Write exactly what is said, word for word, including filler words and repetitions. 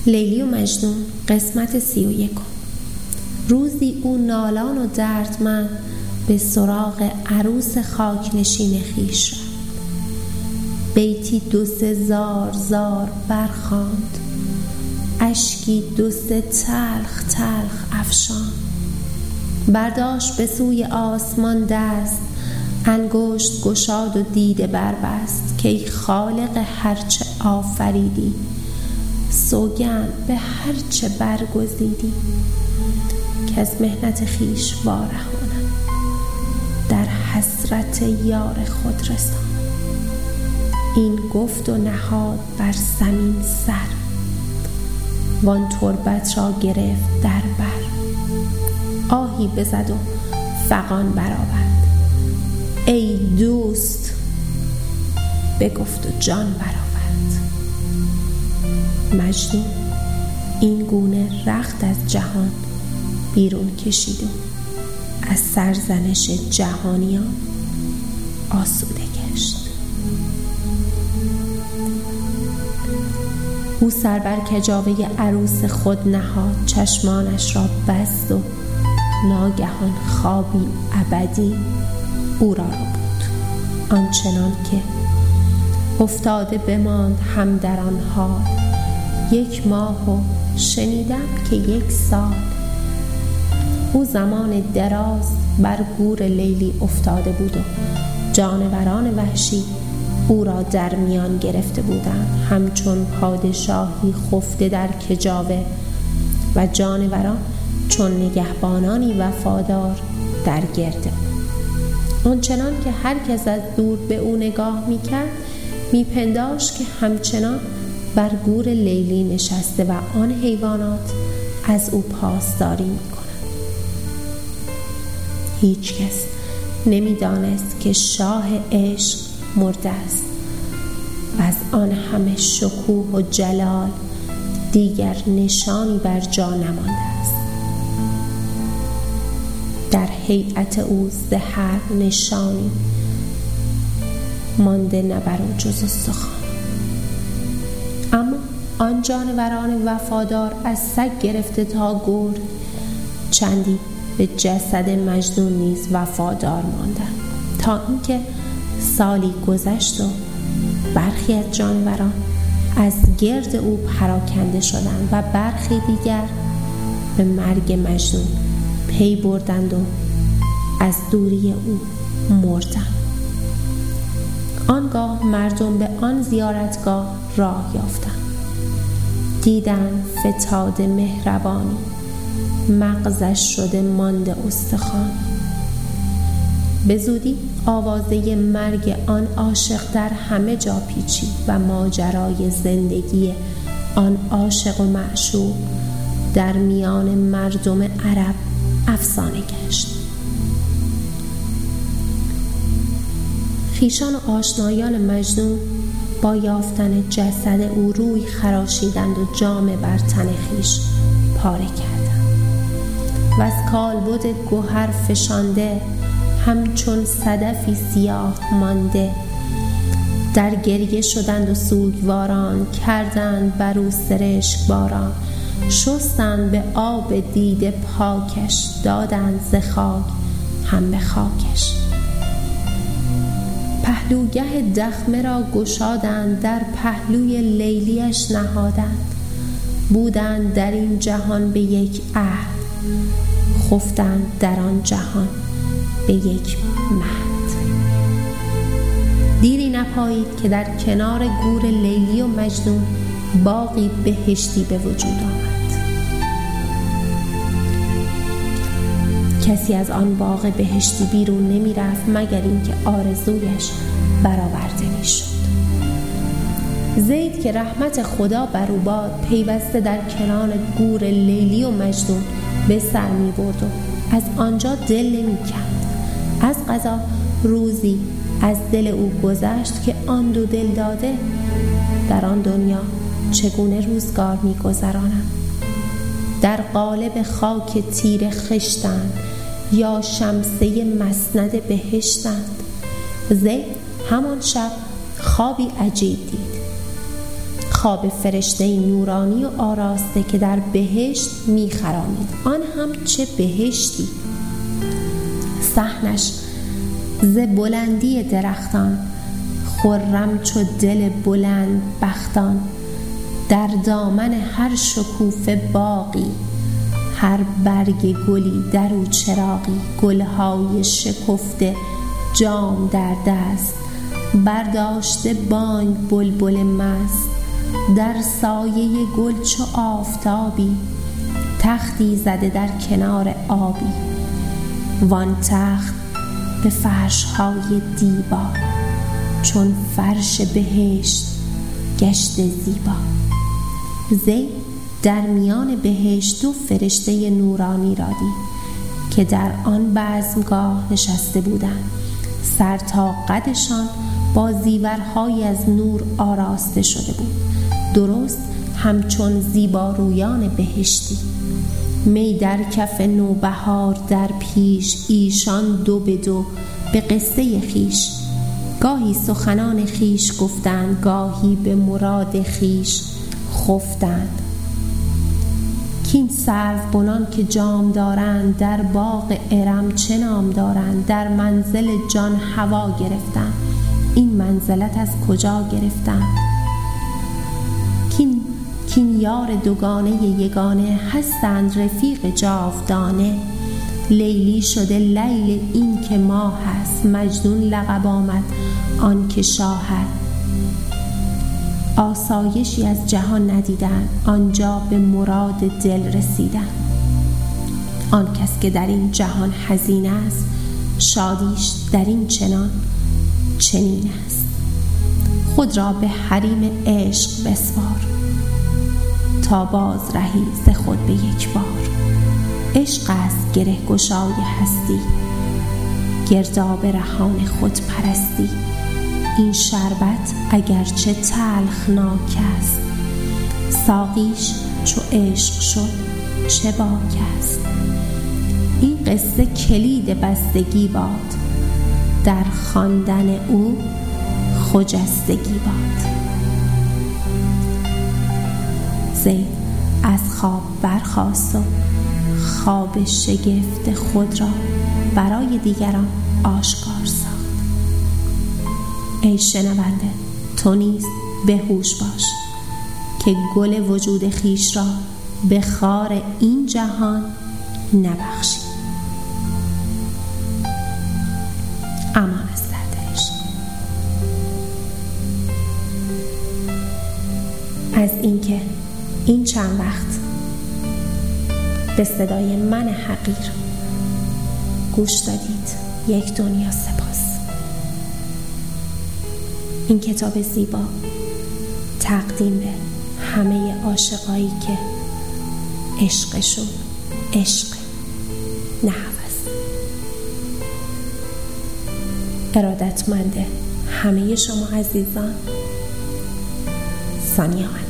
لیلی و مجنون قسمت سی و یکم. روزی او نالان و دردمند به سراغ عروس خاک نشین خویش رفت. بیتی دو سه زار زار برخواند، اشکی دو سه تلخ تلخ افشاند. برداشت به سوی آسمان دست، انگشت گشاد و دیده بربست که ای خالق هرچه آفریدی، سوگند به هرچه برگزیدی. که از محنت خویش وارهانم، در حسرت یار خود رسان. این گفت و نهاد بر زمین سر، وان تربت را گرفت در بر. آهی بزد و فغان برآورد، ای دوست بگفت و جان برآورد. مجنون این گونه رخت از جهان بیرون کشید و از سرزنش جهانیان آسوده گشت. او سر بر کجاوه عروس خود نهاد، چشمانش را بست و ناگهان خوابی ابدی او را رو بود. آنچنان که افتاده بماند هم در آن حال، یک ماه و شنیدم که یک سال. او زمان دراز بر گور لیلی افتاده بود و جانوران وحشی او را در میان گرفته بودند، همچون پادشاهی خفته در کجاوه و جانوران چون نگهبانانی وفادار در گرده. آنچنان که هر کس از دور به او نگاه میکرد میپنداشت که همچنان بر گور لیلی نشسته و آن حیوانات از او پاسداری میکنند. هیچ کس نمیدانست که شاه عشق مرده است و از آن همه شکوه و جلال دیگر نشانی بر جا نمانده است. در هیئت او ز هر نشانی مانده نه بر او جز استخوان. اما آن جانوران وفادار از سگ گرفته تا گرگ چندی به جسد مجنون نیز وفادار ماندند، تا اینکه سالی گذشت و برخی از جانوران از گرد او پراکنده شدند و برخی دیگر به مرگ مجنون پی بردند و از دوری او مردند. آنگاه مردم به آن زیارتگاه راه یافتند، دیدند فتاد مهربانی، مغزش شده مانده استخوان. به زودی آوازه مرگ آن عاشق در همه جا پیچید و ماجرای زندگی آن عاشق و معشوق در میان مردم عرب افسانه گشت. خویشان و آشنایان مجنون با یافتن جسد او روی خراشیدند و جامه بر تن خویش پاره کردند و از کالبد گوهر فشانده همچون صدفی سیاه مانده در گریه شدند و سوگواران کردند بر او سرشک باران. شستند به آب دیده پاکش، دادند ز خاک هم به خاکش. پهلوگه دخمه را گشادند، در پهلوی لیلیش نهادند. بودند در این جهان به یک عهد، خفتند در آن جهان به یک مهد. دیری نپایید که در کنار گور لیلی و مجنون باغی بهشتی به وجود آمد. کسی از آن باغ بهشتی بیرون نمی رفت مگر اینکه آرزویش برآورده می شد. زید که رحمت خدا بر او باد پیوسته در کنار گور لیلی و مجنون به سر می برد و از آنجا دل نمی کند. از قضا روزی از دل او گذشت که آن دو دل داده در آن دنیا چگونه روزگار می گذرانند. در قالب خاک تیره خشتند یا شمسه مسند بهشتند. زید همان شب خوابی عجیب دید. خواب فرشته نورانی و آراسته که در بهشت می‌خرامید. آن هم چه بهشتی! صحنش ز بلندی درختان، خرم چو دل بلند بختان. در دامن هر شکوفه باغی، هر برگ گلی در او چراغی. گلهای شکفته جام در دست، برداشته بانگ بلبل مست. در سایه گل چو آفتابی، تختی زده در کنار آبی. وان تخت به فرش‌های دیبا، چون فرش بهشت گشته زیبا. زید در میان بهشت دو فرشته نورانی را دید که در آن بزمگاه نشسته بودند. سر تا قدشان با زیورهای از نور آراسته شده بود، درست همچون زیبارویان بهشتی. می در کف نوبهار در پیش، ایشان دو به دو به قصه خیش. گاهی سخنان خیش گفتند، گاهی به مراد خیش خفتند. کین سروبنان که جام دارند، در باغ ارم چه نام دارند. در منزل جان هوا گرفتند، این منزلت از کجا گرفتند. کین کین یار دوگانه یگانه، هستند رفیق جاودانه. لیلی شده لیل این که ماه است، مجنون لقب آمد آن که شاه است. آسایشی از جهان ندیدن، آنجا به مراد دل رسیدن. آن کس که در این جهان حزین است، شادیش در این چنان چنین است. خود را به حریم عشق بسپار، تا باز رهی ز خود به یک بار. عشق است گره گشای هستی، گرداب رهان خود پرستی. این شربت اگرچه تلخناک است، ساقیش چو عشق شد چه باک است. این قصه کلید بستگی باد، در خواندن او خجستگی باد. زید از خواب برخاست و خواب شگفت خود را برای دیگران آشکار ساخت. ای شنونده، تو نیز بهوش باش که گل وجود خیش را به خار این جهان نبخشی. امان از درد عشق. از اینکه این چند وقت به صدای من حقیر گوش دادید، یک دنیا سپاس. این کتاب زیبا تقدیم به همه عاشقایی که عشقشون عشق نه هوس. ارادتمند همه شما عزیزان، ثانیه.